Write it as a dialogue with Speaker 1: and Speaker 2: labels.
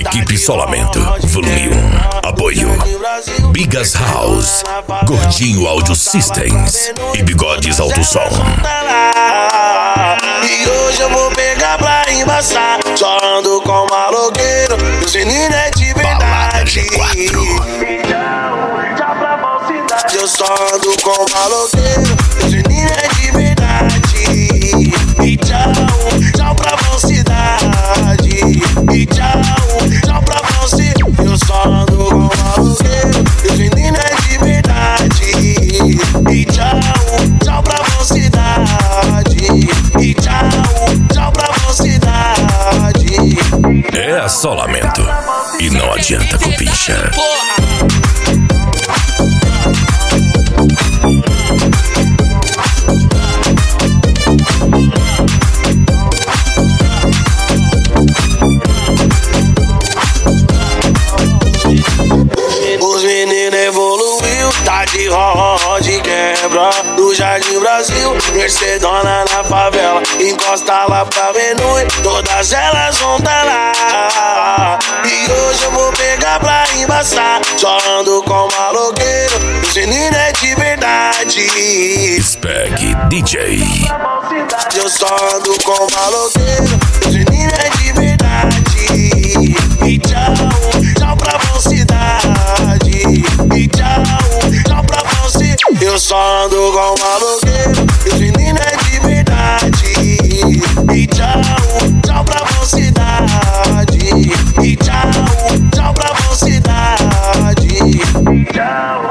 Speaker 1: Equipe Solamento, volume 1. Apoio Bigas House, Gordinho Audio Systems e Bigodes Alto Som.
Speaker 2: E hoje eu vou pegar pra embaçar. Só ando com maloqueiro, os meninos é de verdade. Eu só ando com maloqueiro, os meninos é de verdade. E tchau, tchau pra falsidade. E tchau, tchau pra falsidade. Eu só ando com maloqueiro, os meninos é de verdade. E tchau, tchau pra falsidade. E tchau, tchau pra falsidade.
Speaker 1: É a Solamento e não adianta copincha.
Speaker 2: Os meninos evoluiu, tá de de quebra. Do Jardim Brasil, Mercedona na favela. Encosta lá pra Venue, todas elas vão tá lá. E hoje eu vou pegar pra embaçar. Só ando com maloqueiro, os meninos é de verdade.
Speaker 1: Spec DJ.
Speaker 2: Eu só ando com maloqueiro, os meninos é de verdade. E tchau, tchau pra falsidade. E tchau, tchau pra falsidade. Eu só ando com maloqueiro, os meninos é de verdade. E tchau, tchau pra falsidade. E tchau, tchau pra falsidade. Tchau.